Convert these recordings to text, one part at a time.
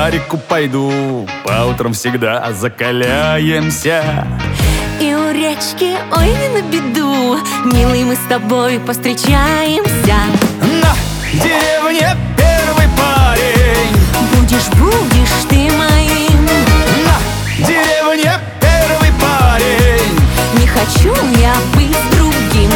на реку пойду, по утрам всегда закаляемся. И у речки, ой, не на беду, милый, мы с тобой повстречаемся. На деревне первый парень, Будешь ты моим. на деревне первый парень. Не хочу я быть другим.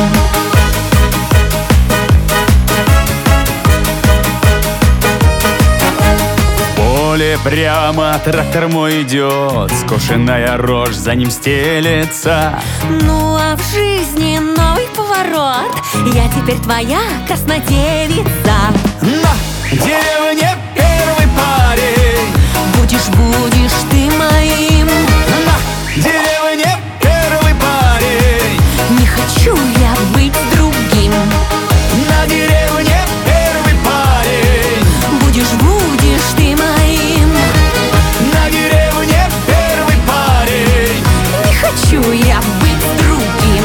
В поле прямо трактор мой идет, скошенная рожь за ним стелется. Ну а в жизни новый поворот, я теперь твоя краснодевица. На деревне первый парень, Будешь ты моим. на деревне первый парень. Не хочу я быть другим. На деревне первый парень, Будешь ты моим. на деревне первый парень. Не хочу я быть другим.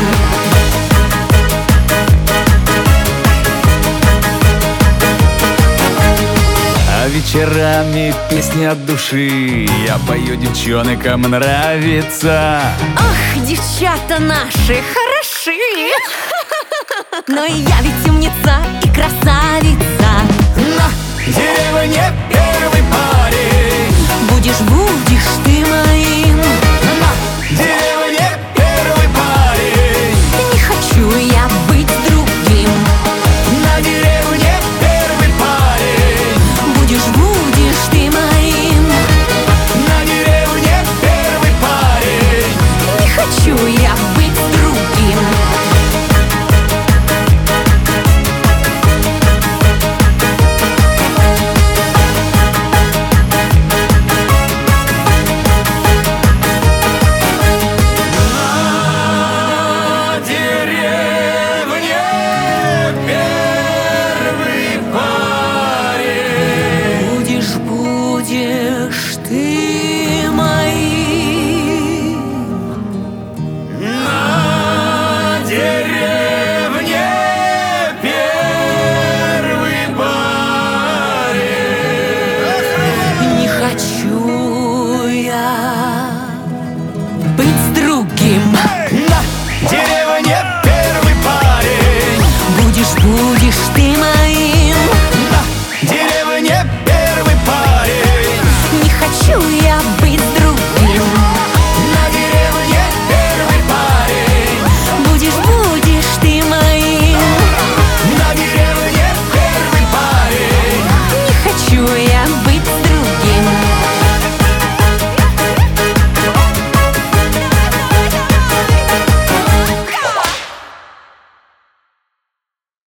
А вечерами песни от души я пою, девчонкам нравится. Ах, девчата наши хороши. Но и я ведь умница и красавица. На деревне первый парень, Будешь ты моим.